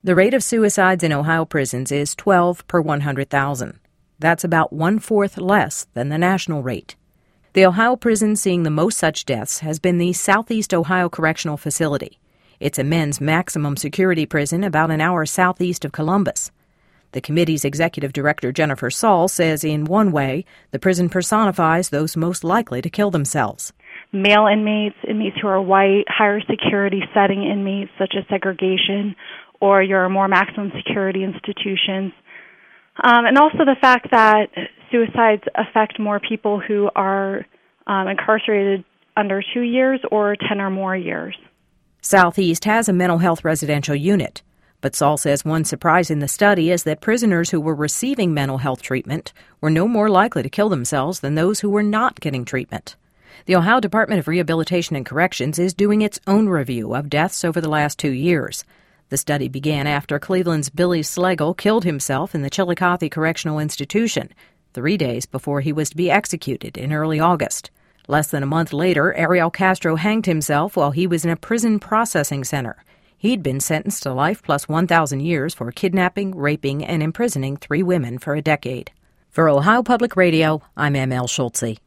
The rate of suicides in Ohio prisons is 12 per 100,000. That's about one-fourth less than the national rate. The Ohio prison seeing the most such deaths has been the Southeast Ohio Correctional Facility. It's a men's maximum security prison about an hour southeast of Columbus. The committee's executive director, Jennifer Saul, says in one way, the prison personifies those most likely to kill themselves. Male inmates who are white, higher security setting inmates such as segregation or your more maximum security institutions. And also the fact that suicides affect more people who are incarcerated under 2 years or 10 or more years. Southeast has a mental health residential unit, but Saul says one surprise in the study is that prisoners who were receiving mental health treatment were no more likely to kill themselves than those who were not getting treatment. The Ohio Department of Rehabilitation and Corrections is doing its own review of deaths over the last 2 years. The study began after Cleveland's Billy Slagle killed himself in the Chillicothe Correctional Institution 3 days before he was to be executed in early August. Less than a month later, Ariel Castro hanged himself while he was in a prison processing center. He'd been sentenced to life plus 1,000 years for kidnapping, raping, and imprisoning 3 women for a decade. For Ohio Public Radio, I'm M.L. Schulze.